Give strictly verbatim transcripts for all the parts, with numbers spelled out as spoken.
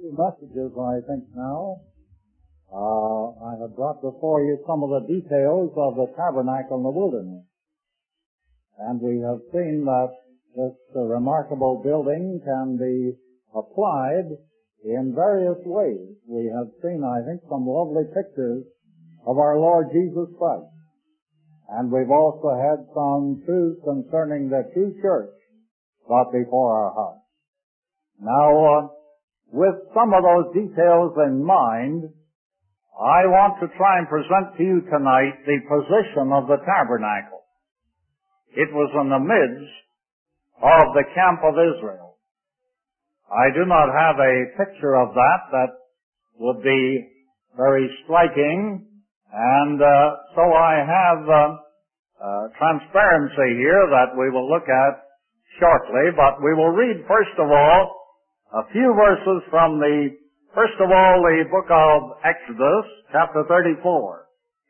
few messages, I think, now. Uh, I have brought before you some of the details of the tabernacle in the wilderness. And we have seen that this uh, remarkable building can be applied in various ways. We have seen, I think, some lovely pictures of our Lord Jesus Christ. And we've also had some truths concerning the true church brought before our hearts. Now, uh, with some of those details in mind, I want to try and present to you tonight the position of the tabernacle. It was in the midst of the camp of Israel. I do not have a picture of that that would be very striking, and uh, so I have uh, uh, transparency here that we will look at shortly, but we will read first of all a few verses from the, first of all, the book of Exodus, chapter thirty-four.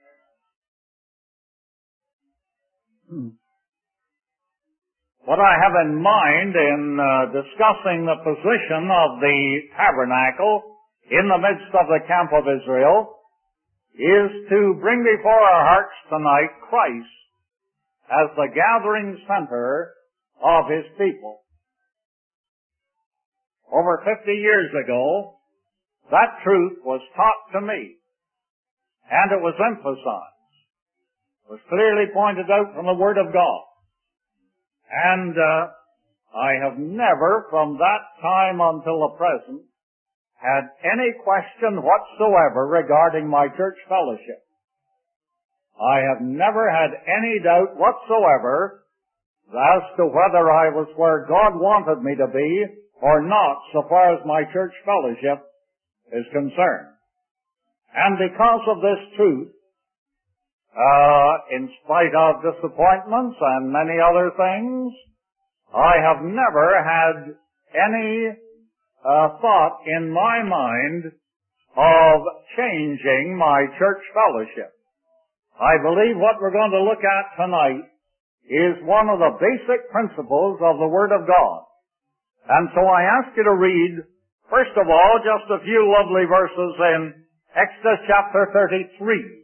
Hmm. What I have in mind in uh, discussing the position of the tabernacle in the midst of the camp of Israel is to bring before our hearts tonight Christ as the gathering center of His people. Over fifty years ago, that truth was taught to me, and it was emphasized. It was clearly pointed out from the Word of God. And uh, I have never, from that time until the present, had any question whatsoever regarding my church fellowship. I have never had any doubt whatsoever as to whether I was where God wanted me to be or not, so far as my church fellowship is concerned. And because of this truth, uh, in spite of disappointments and many other things, I have never had any uh, thought in my mind of changing my church fellowship. I believe what we're going to look at tonight is one of the basic principles of the Word of God. And so I ask you to read, first of all, just a few lovely verses in Exodus chapter thirty-three.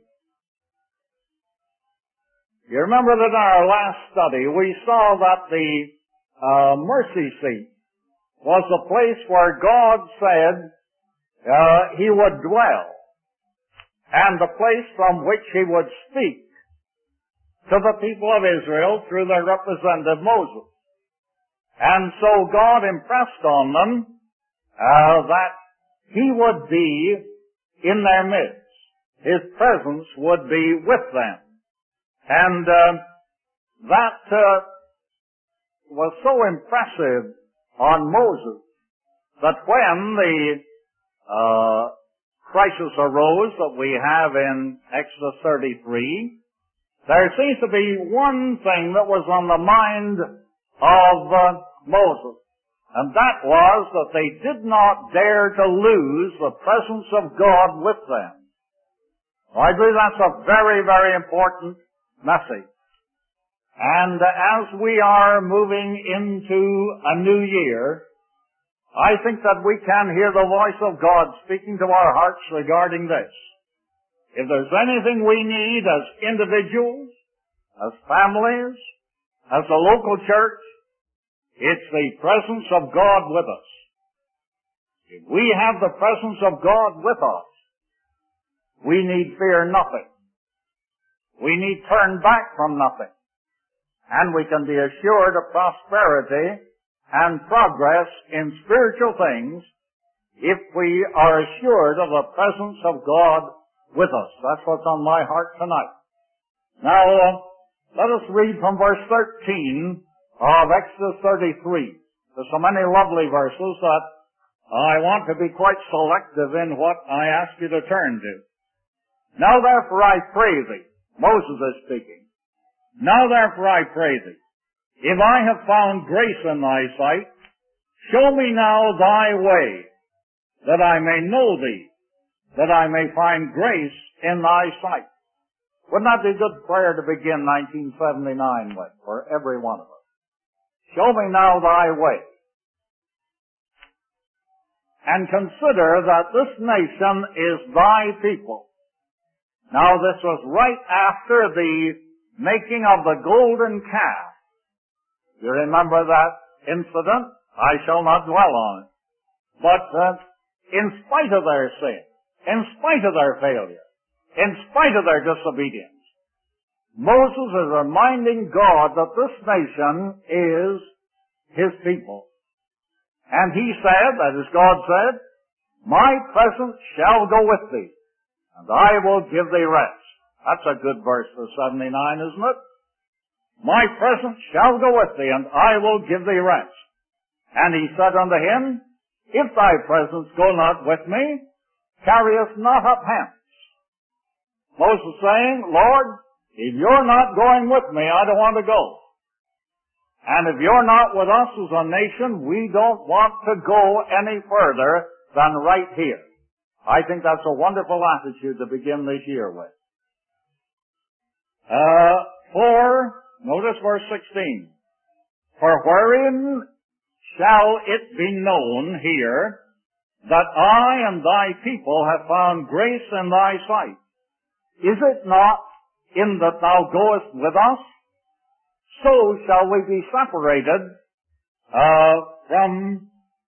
You remember that in our last study we saw that the uh, mercy seat was the place where God said uh, He would dwell, and the place from which He would speak to the people of Israel through their representative Moses. And so God impressed on them uh, that He would be in their midst. His presence would be with them. And uh, that uh, was so impressive on Moses that when the uh, crisis arose that we have in Exodus thirty-three, there seems to be one thing that was on the mind of uh, Moses, and that was that they did not dare to lose the presence of God with them. I believe that's a very, very important message. And as we are moving into a new year, I think that we can hear the voice of God speaking to our hearts regarding this. If there's anything we need as individuals, as families, as a local church, it's the presence of God with us. If we have the presence of God with us, we need fear nothing. We need turn back from nothing. And we can be assured of prosperity and progress in spiritual things if we are assured of the presence of God with us. That's what's on my heart tonight. Now, uh, let us read from verse thirteen of Exodus thirty-three. There's so many lovely verses that I want to be quite selective in what I ask you to turn to. Now therefore I pray thee, Moses is speaking, now therefore I pray thee, if I have found grace in thy sight, show me now thy way, that I may know thee, that I may find grace in thy sight. Wouldn't that be a good prayer to begin nineteen seventy-nine with, for every one of us? Show me now thy way. and consider that this nation is thy people. Now this was right after the making of the golden calf. You remember that incident? I shall not dwell on it. But uh, in spite of their sin, in spite of their failure, in spite of their disobedience, Moses is reminding God that this nation is his people. And he said, that is God said, my presence shall go with thee, and I will give thee rest. That's a good verse for seventy-nine, isn't it? My presence shall go with thee, and I will give thee rest. And he said unto him, if thy presence go not with me, carry us not up hence. Moses saying, Lord, if you're not going with me, I don't want to go. And if you're not with us as a nation, we don't want to go any further than right here. I think that's a wonderful attitude to begin this year with. Uh, for, notice verse sixteen. For wherein shall it be known here that I and thy people have found grace in thy sight? Is it not in that thou goest with us? So shall we be separated uh, from,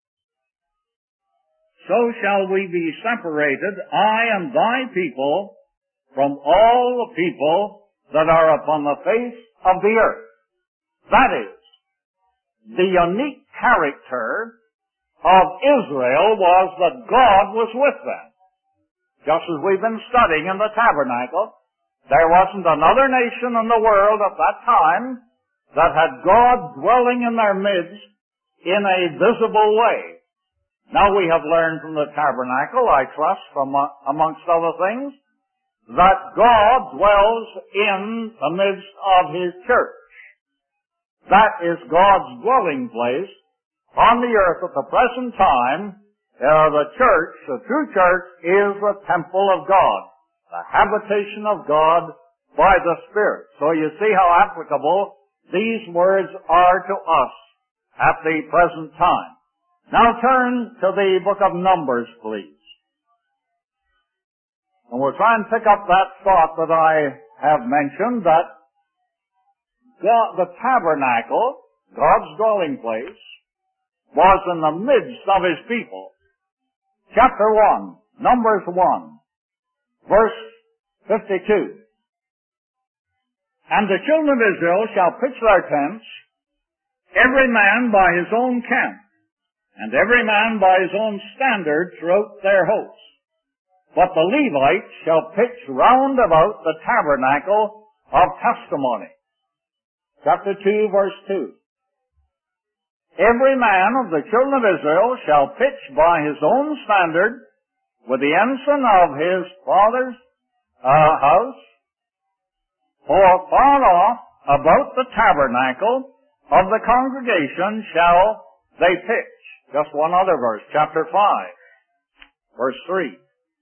so shall we be separated, I and thy people, from all the people that are upon the face of the earth. That is, the unique character of Israel was that God was with them. Just as we've been studying in the tabernacle, there wasn't another nation in the world at that time that had God dwelling in their midst in a visible way. Now we have learned from the tabernacle, I trust, from uh, amongst other things, that God dwells in the midst of His church. That is God's dwelling place on the earth at the present time. Uh, the church, the true church, is the temple of God, the habitation of God by the Spirit. So you see how applicable these words are to us at the present time. Now turn to the book of Numbers, please. And we'll try and pick up that thought that I have mentioned, that God, the tabernacle, God's dwelling place, was in the midst of His people. Chapter one, Numbers one, verse fifty-two. And the children of Israel shall pitch their tents, every man by his own camp, and every man by his own standard throughout their hosts. But the Levites shall pitch round about the tabernacle of testimony. Chapter two, verse two. Every man of the children of Israel shall pitch by his own standard with the ensign of his father's uh, house, for far off about the tabernacle of the congregation shall they pitch. Just one other verse, chapter five, verse three.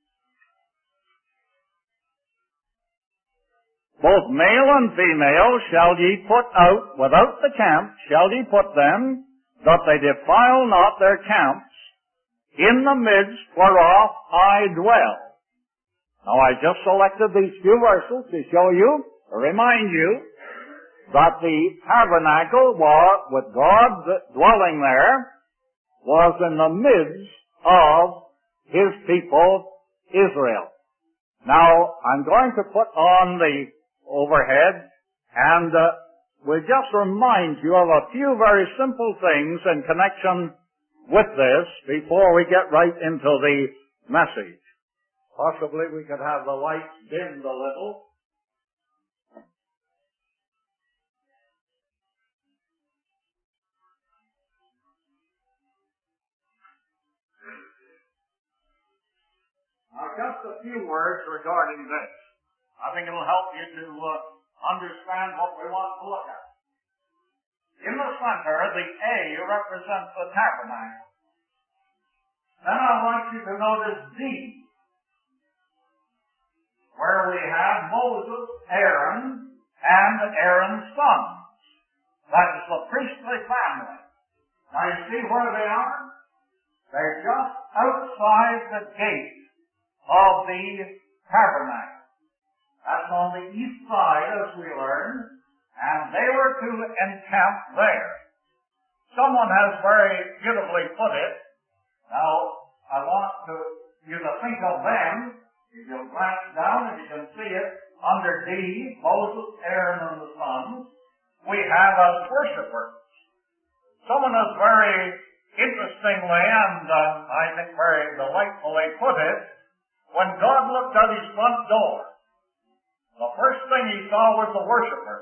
Both male and female shall ye put out without the camp, shall ye put them, that they defile not their camps, in the midst whereof I dwell. Now I just selected these few verses to show you, to remind you, that the tabernacle was, with God dwelling there, was in the midst of His people, Israel. Now, I'm going to put on the overhead, and uh, we'll just remind you of a few very simple things in connection with this before we get right into the message. Possibly we could have the lights dimmed a little. Now, just a few words regarding this. I think it'll help you to uh, understand what we want to look at. In the center, the A represents the tabernacle. Then I want you to notice D, where we have Moses, Aaron, and Aaron's sons. That is the priestly family. Now you see where they are? They're just outside the gate of the tabernacle. That's on the east side, as we learned, and they were to encamp there. Someone has very beautifully put it. Now, I want to, you to think of them. If you'll glance down and you can see it, under D, Moses, Aaron, and the sons, we have as worshipers. Someone has very interestingly and uh, I think very delightfully put it, when God looked at his front door, the first thing he saw was the worshipers.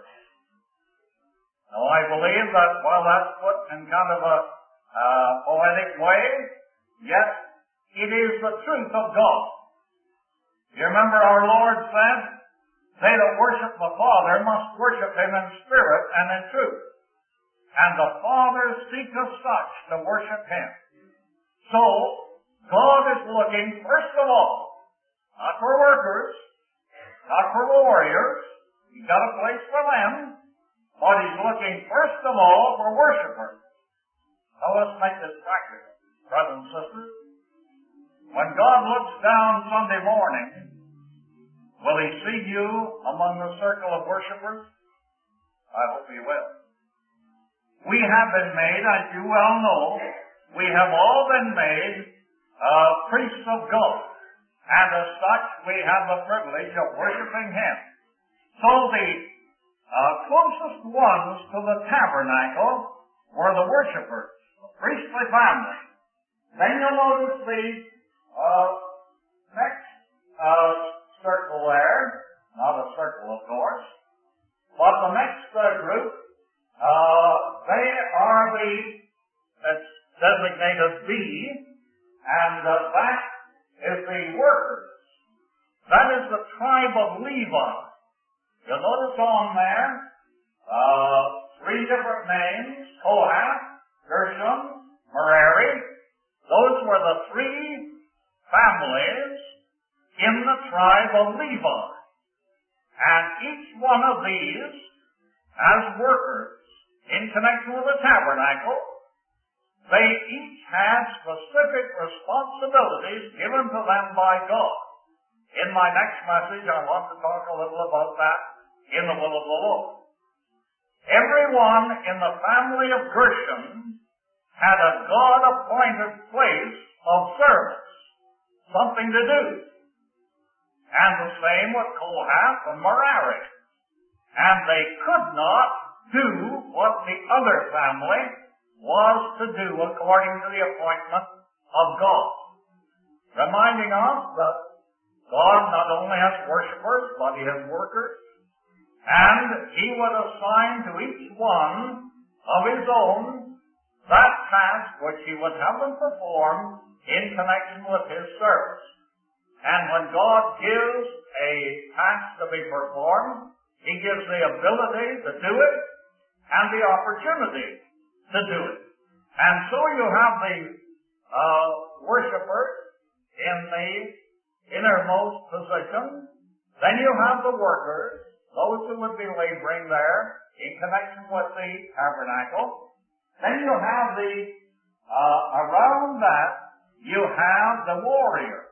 Now I believe that while that's put in kind of a uh, poetic way, yet it is the truth of God. You remember our Lord said, they that worship the Father must worship him in spirit and in truth. And the Father seeketh such to worship him. So, God is looking, first of all, not for workers, not for warriors. He's got a place for them, but he's looking, first of all, for worshipers. Now let's make this practical, brothers and sisters. When God looks down Sunday morning, will he see you among the circle of worshipers? I hope he will. We have been made, as you well know, we have all been made uh, priests of God. And as such, we have the privilege of worshiping him. So the uh, closest ones to the tabernacle were the worshipers, the priestly family. Then you'll notice the uh, next uh, circle there, not a circle of course, but the next uh, group, uh, they are the, that's designated B, and uh, that is the workers. That is the tribe of Levi. You'll notice on there, uh, three different names, Kohath, Gershon, Merari. Those were the three families in the tribe of Levi. And each one of these, as workers in connection with the tabernacle, they each had specific responsibilities given to them by God. In my next message, I want to talk a little about that in the will of the Lord. Everyone in the family of Gershon had a God-appointed place of service, something to do. And the same with Kohath and Merari. And they could not do what the other family was to do according to the appointment of God. Reminding us that God not only has worshipers, but he has workers. And he would assign to each one of his own that task which he would have them perform in connection with his service. And when God gives a task to be performed, he gives the ability to do it and the opportunity to do it. And so you have the uh, worshipers in the innermost position. Then you have the workers, those who would be laboring there in connection with the tabernacle. Then you have the, uh, around that, you have the warriors.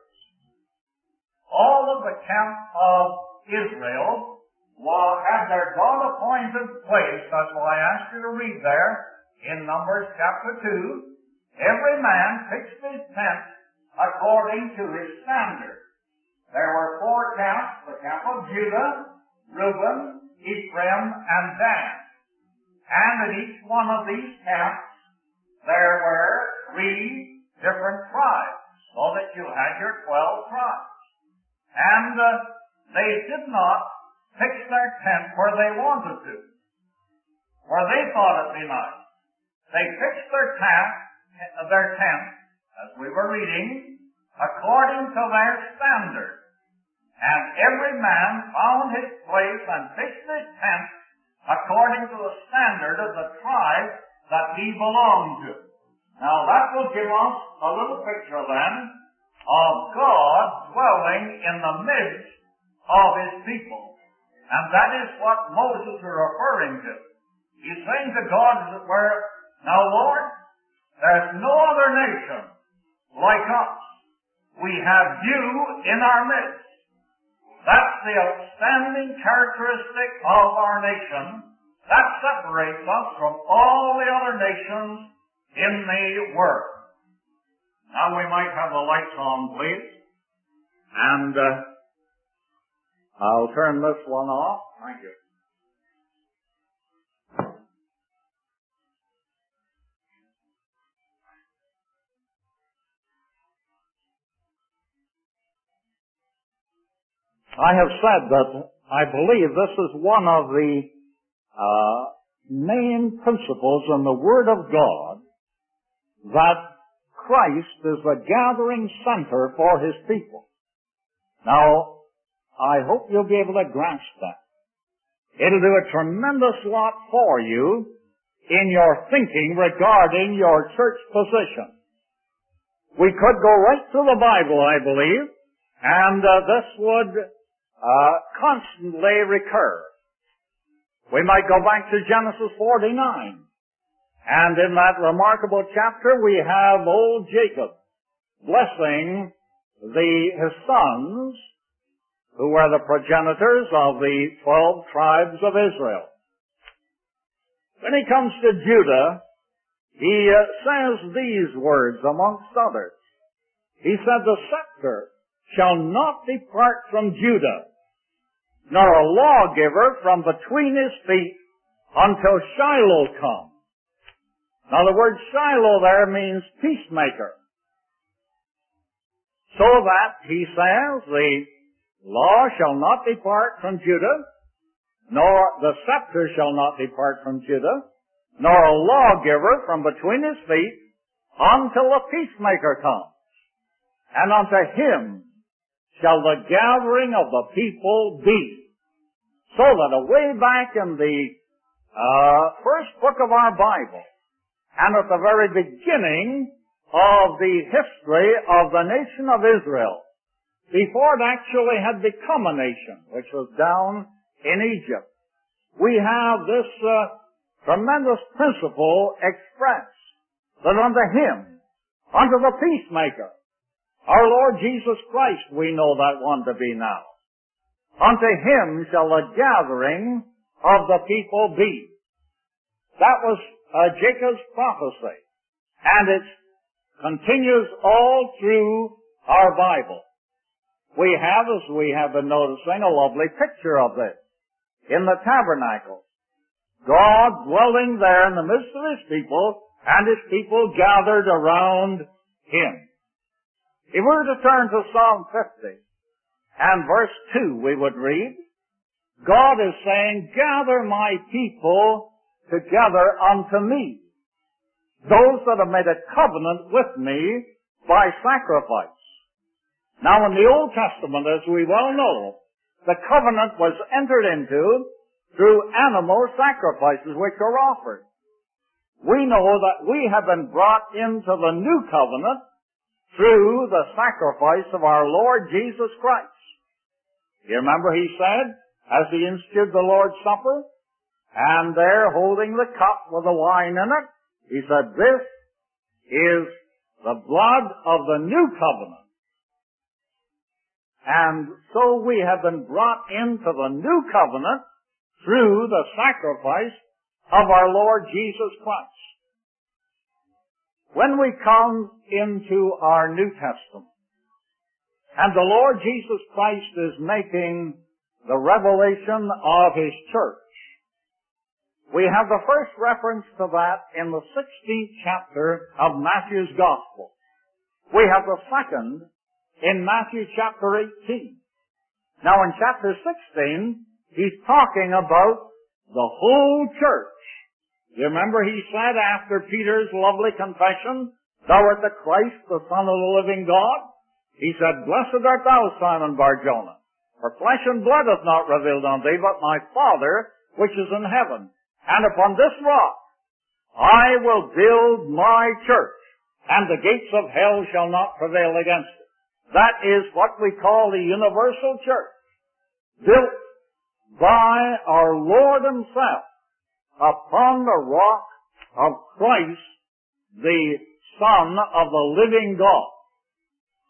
All of the camp of Israel will have their God-appointed place. That's why I asked you to read there in Numbers chapter two. Every man pitched his tent according to his standard. There were four camps, the camp of Judah, Reuben, Ephraim, and Dan. And in each one of these camps, there were three different tribes, so that you had your twelve tribes. And uh, they did not pitch their tent where they wanted to, where they thought it'd be nice. They pitched their tent, their tent, as we were reading, according to their standard. And every man found his place and pitched his tent according to the standard of the tribe that he belonged to. Now that will give us a little picture then of God dwelling in the midst of his people. And that is what Moses is referring to. He's saying to God, as it were, now Lord, there's no other nation like us. We have you in our midst. That's the outstanding characteristic of our nation. That separates us from all the other nations in the world. Now we might have the lights on, please. And uh, I'll turn this one off. Thank you. I have said that I believe this is one of the uh, main principles in the Word of God, that Christ is the gathering center for His people. Now, I hope you'll be able to grasp that. It'll do a tremendous lot for you in your thinking regarding your church position. We could go right to the Bible, I believe, and uh, this would uh, constantly recur. We might go back to Genesis forty-nine, and in that remarkable chapter we have old Jacob blessing the, his sons, who were the progenitors of the twelve tribes of Israel. When he comes to Judah, he uh, says these words amongst others. He said, "The scepter shall not depart from Judah, nor a lawgiver from between his feet until Shiloh come." Now the word Shiloh there means peacemaker. So that, he says, the law shall not depart from Judah, nor the scepter shall not depart from Judah, nor a lawgiver from between his feet until a peacemaker comes. And unto him shall the gathering of the people be. So that away back in the uh, first book of our Bible, and at the very beginning of the history of the nation of Israel, before it actually had become a nation, which was down in Egypt, we have this uh, tremendous principle expressed, that unto him, unto the peacemaker, our Lord Jesus Christ, we know that one to be now. Unto him shall the gathering of the people be. That was uh, Jacob's prophecy. And it continues all through our Bible. We have, as we have been noticing, a lovely picture of this. In the tabernacle, God dwelling there in the midst of his people, and his people gathered around him. If we were to turn to Psalm fifty, and verse two, we would read, God is saying, "Gather my people together unto me, those that have made a covenant with me by sacrifice." Now in the Old Testament, as we well know, the covenant was entered into through animal sacrifices which are offered. We know that we have been brought into the new covenant through the sacrifice of our Lord Jesus Christ. You remember he said, as he instituted the Lord's Supper, and there holding the cup with the wine in it, he said, "This is the blood of the new covenant." And so we have been brought into the new covenant through the sacrifice of our Lord Jesus Christ. When we come into our New Testament, and the Lord Jesus Christ is making the revelation of his church, we have the first reference to that in the sixteenth chapter of Matthew's Gospel. We have the second in Matthew chapter eighteen. Now in chapter sixteen, he's talking about the whole church. You remember he said after Peter's lovely confession, "Thou art the Christ, the Son of the living God," he said, "Blessed art thou, Simon Bar-Jonah, for flesh and blood hath not revealed unto thee, but my Father which is in heaven. And upon this rock I will build my church, and the gates of hell shall not prevail against it." That is what we call the universal church, built by our Lord himself upon the rock of Christ, the Son of the living God.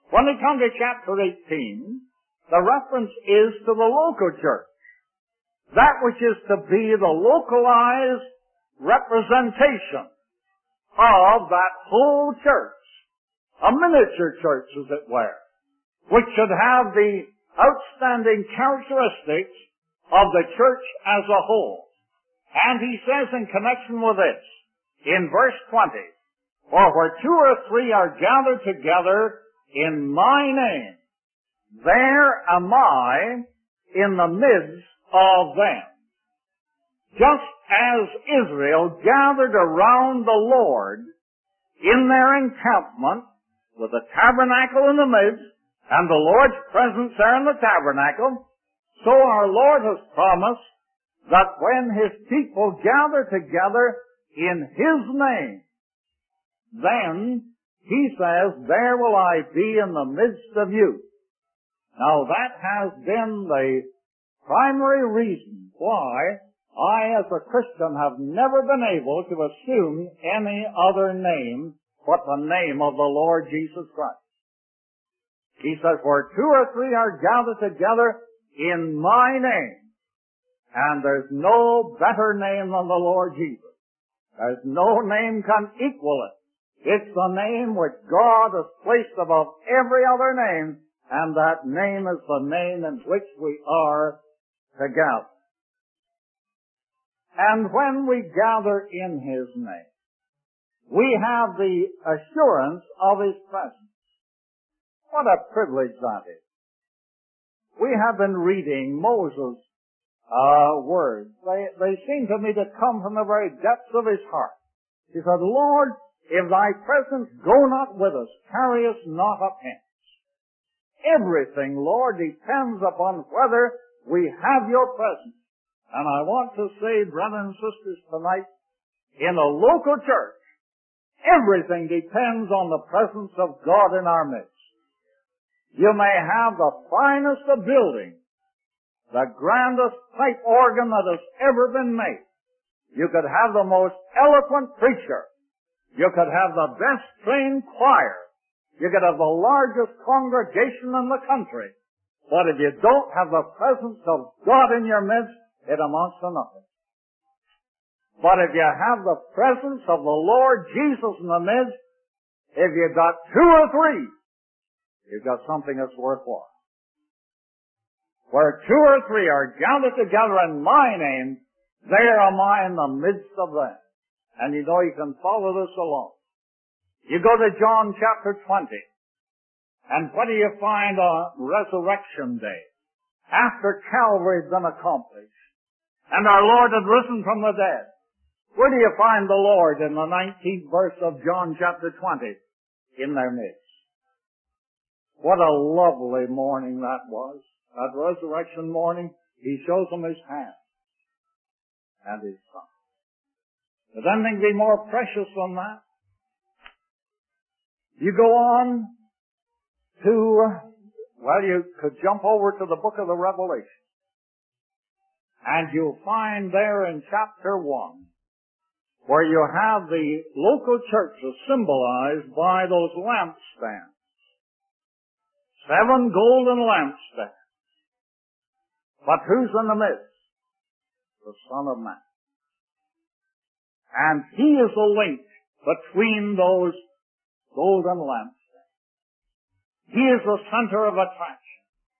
When we come to chapter eighteen, the reference is to the local church. That which is to be the localized representation of that whole church. A miniature church, as it were, which should have the outstanding characteristics of the church as a whole. And he says in connection with this, in verse twenty, for where two or three are gathered together in my name, there am I in the midst of them. Just as Israel gathered around the Lord in their encampment, with the tabernacle in the midst, and the Lord's presence there in the tabernacle, so our Lord has promised that when His people gather together in His name, then He says, there will I be in the midst of you. Now that has been the primary reason why I, as a Christian, have never been able to assume any other name but the name of the Lord Jesus Christ. He says, where two or three are gathered together in my name, and there's no better name than the Lord Jesus. There's no name can equal it. It's the name which God has placed above every other name, and that name is the name in which we are to gather. And when we gather in His name, we have the assurance of His presence. What a privilege that is. We have been reading Moses' uh, words. They, they seem to me to come from the very depths of his heart. He said, Lord, if thy presence go not with us, carry us not up hence. Everything, Lord, depends upon whether we have your presence. And I want to say, brothers and sisters, tonight, in a local church, everything depends on the presence of God in our midst. You may have the finest of buildings, the grandest pipe organ that has ever been made. You could have the most eloquent preacher. You could have the best trained choir. You could have the largest congregation in the country. But if you don't have the presence of God in your midst, it amounts to nothing. But if you have the presence of the Lord Jesus in the midst, if you've got two or three, you've got something that's worthwhile. Where two or three are gathered together in my name, there am I in the midst of them. And you know you can follow this along. You go to John chapter twenty, and what do you find on Resurrection Day? After Calvary had been accomplished, and our Lord had risen from the dead, where do you find the Lord in the nineteenth verse of John chapter twenty? In their midst. What a lovely morning that was. That resurrection morning, He shows them His hand and His Son. Does anything be more precious than that? You go on to, well, you could jump over to the book of the Revelation. And you'll find there in chapter one, where you have the local churches symbolized by those lampstands. Seven golden lampstands. But who's in the midst? The Son of Man. And He is the link between those golden lampstands. He is the center of attraction.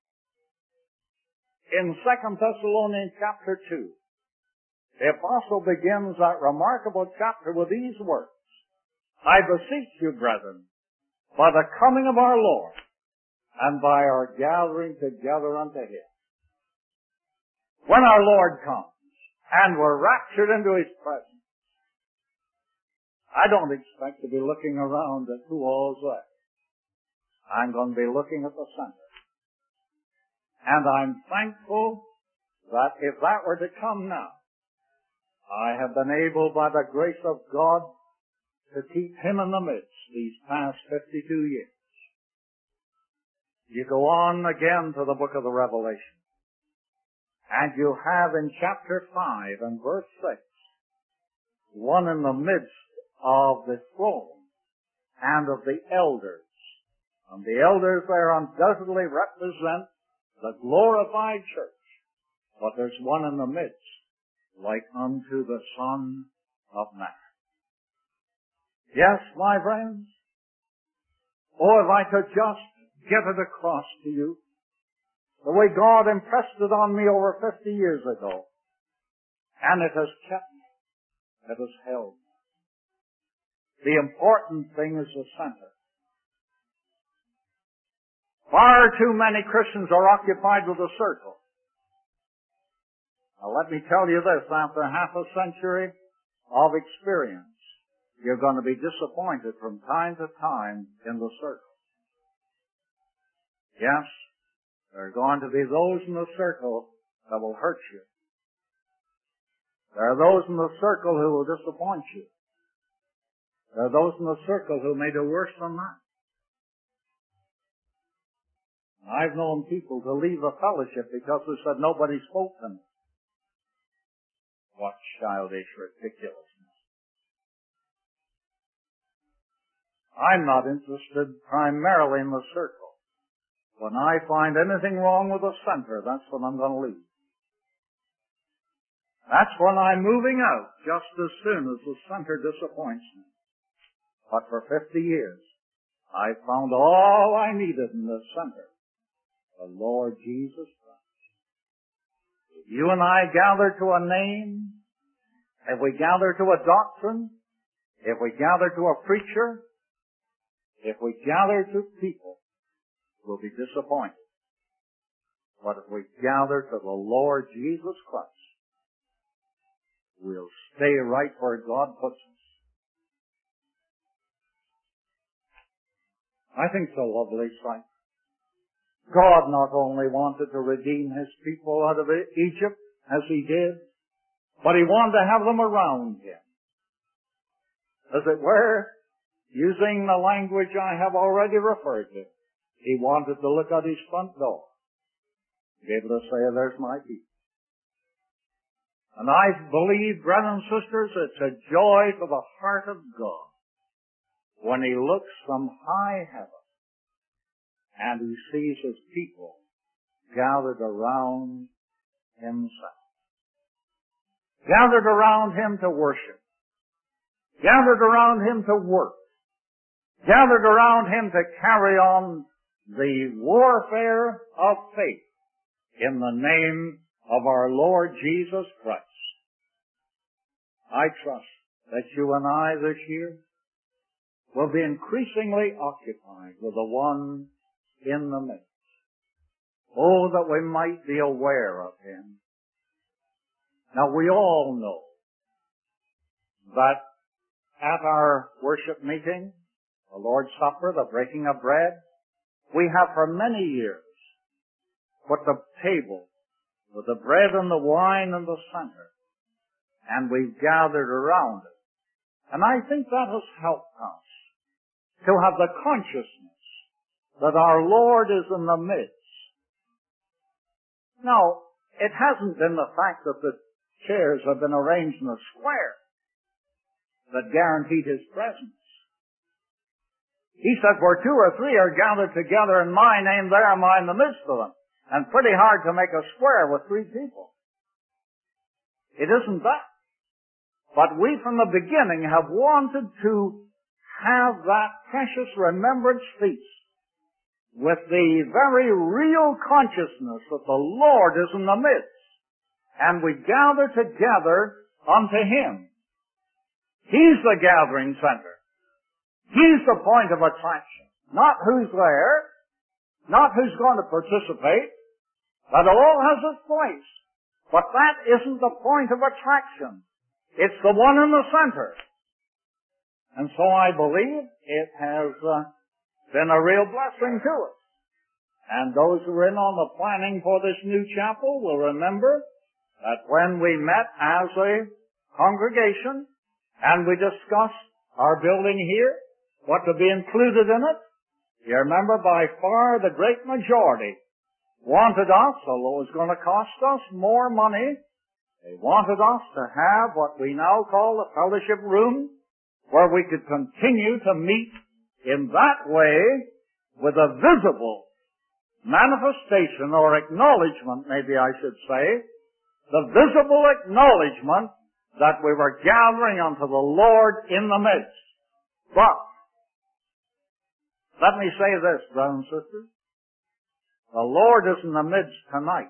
In Second Thessalonians chapter two, the apostle begins that remarkable chapter with these words. I beseech you, brethren, by the coming of our Lord, and by our gathering together unto Him. When our Lord comes, and we're raptured into His presence, I don't expect to be looking around at who all's there. I'm going to be looking at the center. And I'm thankful that if that were to come now, I have been able, by the grace of God, to keep Him in the midst these past fifty-two years. You go on again to the book of the Revelation, and you have in chapter five and verse six, one in the midst of the throne and of the elders, And the elders there undoubtedly represent the glorified church. But there's one in the midst, like unto the Son of Man. Yes, my friends. Oh, if I could just get it across to you, the way God impressed it on me over fifty years ago. And it has kept me. It has held me. The important thing is the center. Far too many Christians are occupied with a circle. Now let me tell you this, after half a century of experience, you're going to be disappointed from time to time in the circle. Yes, there are going to be those in the circle that will hurt you. There are those in the circle who will disappoint you. There are those in the circle who may do worse than that. I've known people to leave a fellowship because they said nobody spoke to me. What childish ridiculousness. I'm not interested primarily in the circle. When I find anything wrong with the center, that's when I'm going to leave. That's when I'm moving out, just as soon as the center disappoints me. But for fifty years, I found all I needed in the center, the Lord Jesus Christ. If you and I gather to a name, if we gather to a doctrine, if we gather to a preacher, if we gather to people, we'll be disappointed. But if we gather to the Lord Jesus Christ, we'll stay right where God puts us. I think it's a lovely sight. God not only wanted to redeem His people out of Egypt, as He did, but He wanted to have them around Him. As it were, using the language I have already referred to, He wanted to look at His front door, be able to say, there's my people. And I believe, brethren and sisters, it's a joy for the heart of God when He looks from high heaven and He sees His people gathered around Himself. Gathered around Him to worship. Gathered around Him to work. Gathered around Him to carry on the warfare of faith in the name of our Lord Jesus Christ. I trust that you and I this year will be increasingly occupied with the one in the midst. Oh, that we might be aware of Him. Now, we all know that at our worship meeting, the Lord's Supper, the breaking of bread, we have for many years put the table with the bread and the wine in the center, and we've gathered around it. And I think that has helped us to have the consciousness that our Lord is in the midst. Now, it hasn't been the fact that the chairs have been arranged in a square that guaranteed His presence. He said, where two or three are gathered together in my name, there am I in the midst of them. And pretty hard to make a square with three people. It isn't that. But we from the beginning have wanted to have that precious remembrance feast with the very real consciousness that the Lord is in the midst. And we gather together unto Him. He's the gathering center. He's the point of attraction. Not who's there, not who's going to participate. That all has its place. But that isn't the point of attraction. It's the one in the center. And so I believe it has uh, been a real blessing to us. And those who are in on the planning for this new chapel will remember that when we met as a congregation and we discussed our building here, what to be included in it, you remember by far the great majority wanted us, although it was going to cost us more money, they wanted us to have what we now call the fellowship room, where we could continue to meet in that way with a visible manifestation or acknowledgement, maybe I should say, the visible acknowledgement that we were gathering unto the Lord in the midst. But, let me say this, brothers and sisters. The Lord is in the midst tonight,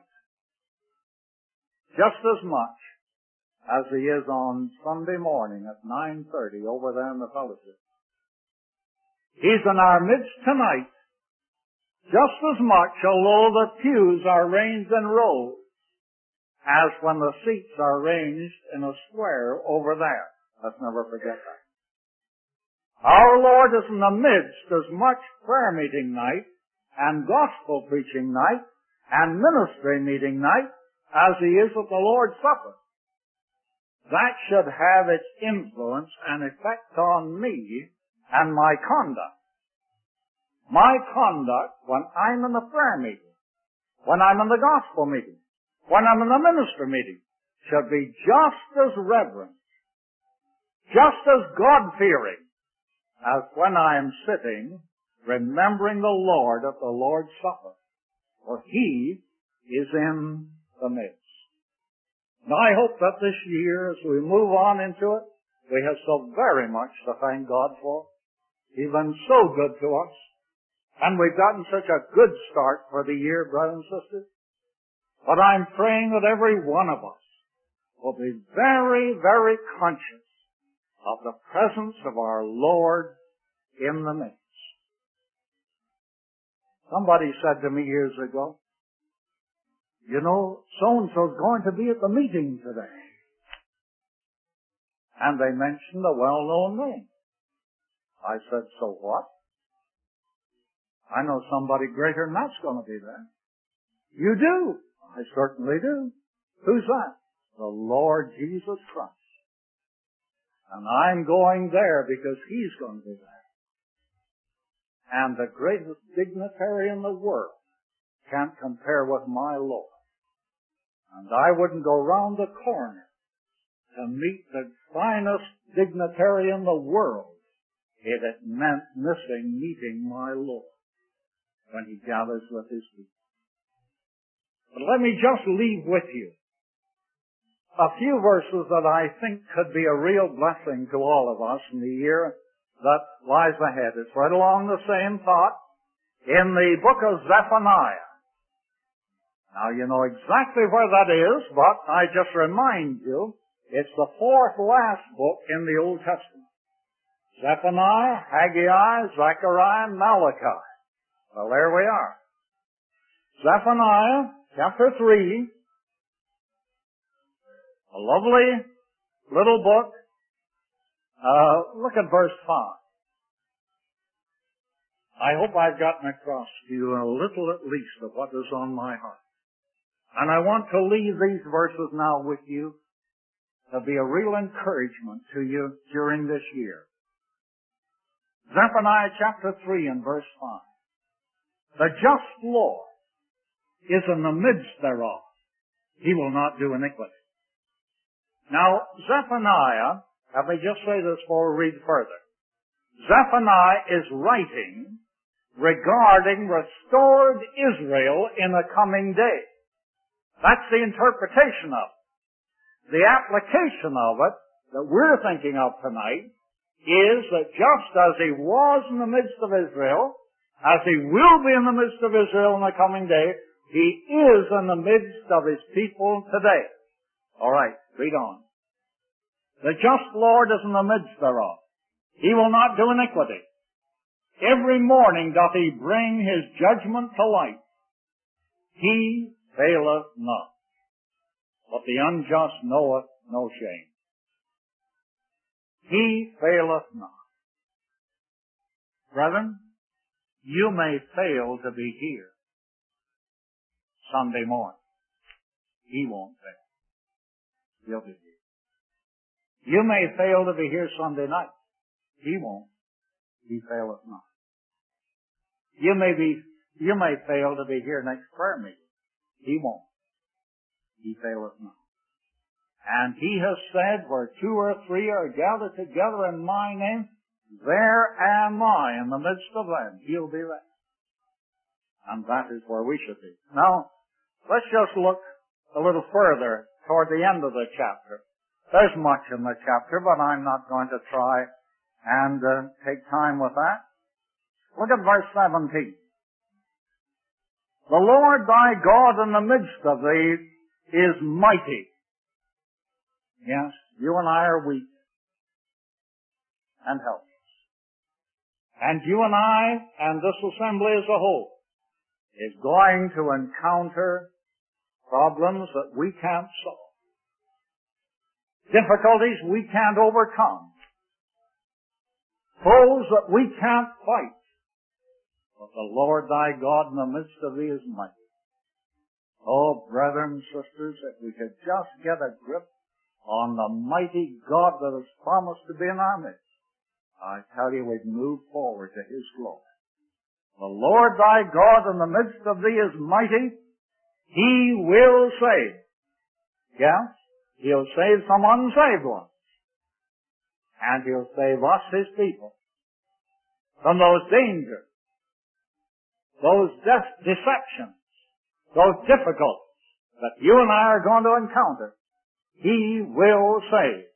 just as much as He is on Sunday morning at nine thirty over there in the fellowship. He's in our midst tonight, just as much, although the pews are ranged in rows, as when the seats are ranged in a square over there. Let's never forget that. Our Lord is in the midst as much prayer meeting night and gospel preaching night and ministry meeting night as He is at the Lord's Supper. That should have its influence and effect on me and my conduct. My conduct when I'm in the prayer meeting, when I'm in the gospel meeting, when I'm in the ministry meeting, should be just as reverent, just as God-fearing, as when I am sitting remembering the Lord at the Lord's Supper, for He is in the midst. Now I hope that this year, as we move on into it, we have so very much to thank God for. He's been so good to us. And we've gotten such a good start for the year, brothers and sisters. But I'm praying that every one of us will be very, very conscious of the presence of our Lord in the midst. Somebody said to me years ago, you know, so-and-so's going to be at the meeting today. And they mentioned a well-known name. I said, so what? I know somebody greater than that's going to be there. You do. I certainly do. Who's that? The Lord Jesus Christ. And I'm going there because He's going to be there. And the greatest dignitary in the world can't compare with my Lord. And I wouldn't go round the corner to meet the finest dignitary in the world if it meant missing meeting my Lord when He gathers with His people. But let me just leave with you a few verses that I think could be a real blessing to all of us in the year that lies ahead. It's right along the same thought in the book of Zephaniah. Now, you know exactly where that is, but I just remind you, it's the fourth last book in the Old Testament. Zephaniah, Haggai, Zechariah, and Malachi. Well, there we are. Zephaniah, chapter three, a lovely little book. Uh, look at verse five. I hope I've gotten across to you a little at least of what is on my heart. And I want to leave these verses now with you to be a real encouragement to you during this year. Zephaniah chapter three and verse five. The just Lord is in the midst thereof. He will not do iniquity. Now, Zephaniah, let me just say this before we read further. Zephaniah is writing regarding restored Israel in the coming day. That's the interpretation of it. The application of it that we're thinking of tonight is that just as He was in the midst of Israel, as He will be in the midst of Israel in the coming day, He is in the midst of His people today. All right, read on. The just Lord is in the midst thereof. He will not do iniquity. Every morning doth He bring His judgment to light. He faileth not. But the unjust knoweth no shame. He faileth not. Brethren, you may fail to be here Sunday morning. He won't fail. He'll be here. You may fail to be here Sunday night. He won't. He faileth not. You may be, you may fail to be here next prayer meeting. He won't. He faileth not. And He has said, where two or three are gathered together in my name, there am I in the midst of them. He'll be there. And that is where we should be. Now, let's just look a little further toward the end of the chapter. There's much in the chapter, but I'm not going to try and uh, take time with that. Look at verse seventeen. The Lord thy God in the midst of thee is mighty. Yes, you and I are weak and helpless. And you and I, and this assembly as a whole, is going to encounter problems that we can't solve. Difficulties we can't overcome. Foes that we can't fight. But the Lord thy God in the midst of thee is mighty. Oh, brethren and sisters, if we could just get a grip on the mighty God that has promised to be in our midst, I tell you, we'd move forward to His glory. The Lord thy God in the midst of thee is mighty. He will save. Yes, He'll save some unsaved ones. And He'll save us, His people, from those dangers, those de- deceptions, those difficulties that you and I are going to encounter. He will save.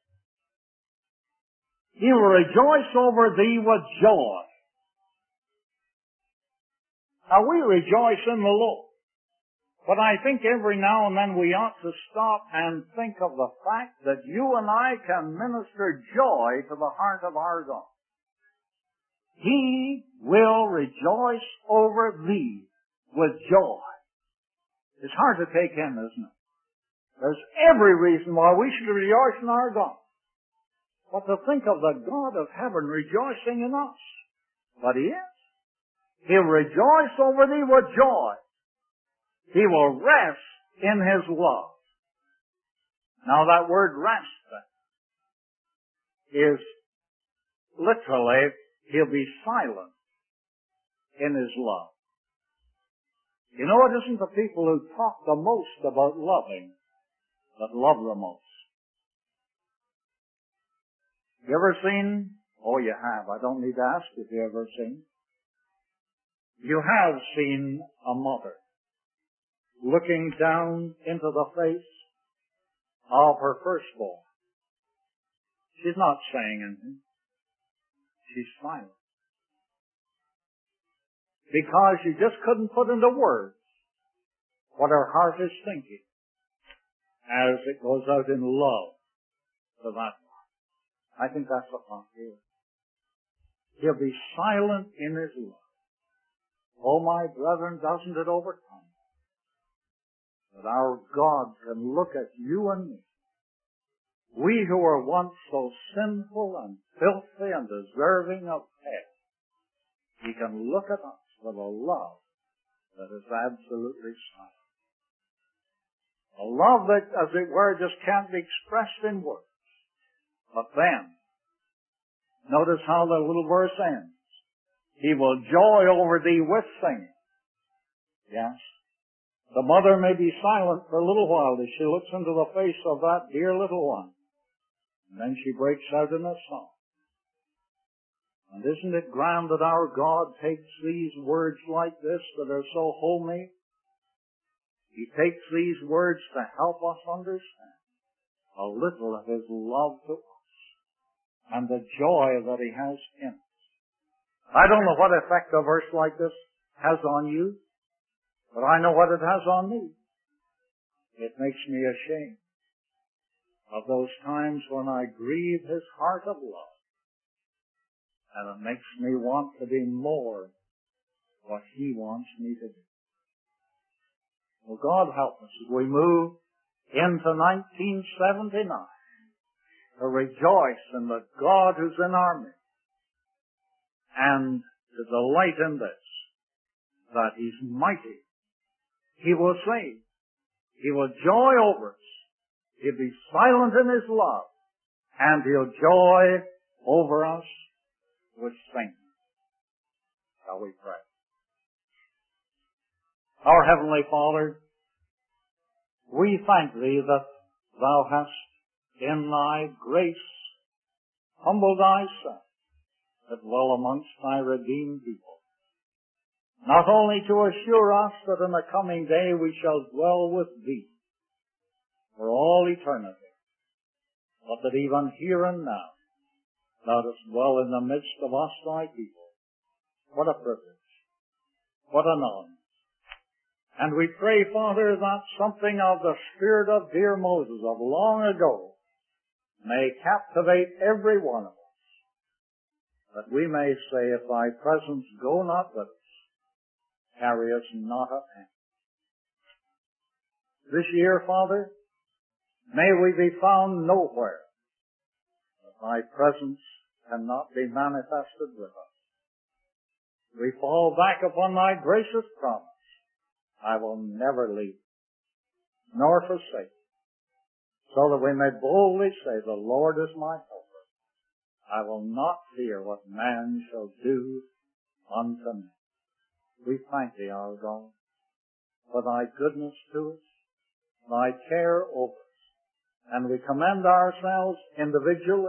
He will rejoice over thee with joy. Now, we rejoice in the Lord. But I think every now and then we ought to stop and think of the fact that you and I can minister joy to the heart of our God. He will rejoice over thee with joy. It's hard to take in, isn't it? There's every reason why we should rejoice in our God. But to think of the God of heaven rejoicing in us. But He is. He'll rejoice over thee with joy. He will rest in His love. Now that word rest is literally, He'll be silent in His love. You know, it isn't the people who talk the most about loving that love the most. You ever seen? Oh, you have. I don't need to ask if you ever seen. You have seen a mother looking down into the face of her firstborn. She's not saying anything. She's silent. Because she just couldn't put into words what her heart is thinking as it goes out in love to that one. I think that's what God is. He'll be silent in His love. Oh, my brethren, doesn't it overcome that our God can look at you and me, we who were once so sinful and filthy and deserving of hell? He can look at us with a love that is absolutely silent. A love that, as it were, just can't be expressed in words. But then, notice how the little verse ends. He will joy over thee with singing. Yes. The mother may be silent for a little while as she looks into the face of that dear little one. And then she breaks out in a song. And isn't it grand that our God takes these words like this that are so homey? He takes these words to help us understand a little of His love to us and the joy that He has in us. I don't know what effect a verse like this has on you, but I know what it has on me. It makes me ashamed of those times when I grieve His heart of love. And it makes me want to be more what He wants me to do. Well, God help us as we move into nineteen seventy-nine to rejoice in the God who's in our midst and to delight in this, that He's mighty. He will save. He will joy over us. He'll be silent in His love, and He'll joy over us with singing. Shall we pray? Our Heavenly Father, we thank Thee that Thou hast in Thy grace humbled Thyself to dwell amongst Thy redeemed people. not only to assure us that in the coming day we shall dwell with Thee for all eternity, but that even here and now, let us dwell in the midst of us, Thy people. What a privilege. What an honor. And we pray, Father, that something of the spirit of dear Moses of long ago may captivate every one of us, that we may say, if Thy presence go not with us, carry us not at hand. This year, Father, may we be found nowhere that Thy presence cannot be manifested with us. We fall back upon Thy gracious promise. I will never leave, nor forsake, so that we may boldly say, the Lord is my helper. I will not fear what man shall do unto me. We thank Thee, our God, for Thy goodness to us, Thy care over us, and we commend ourselves individually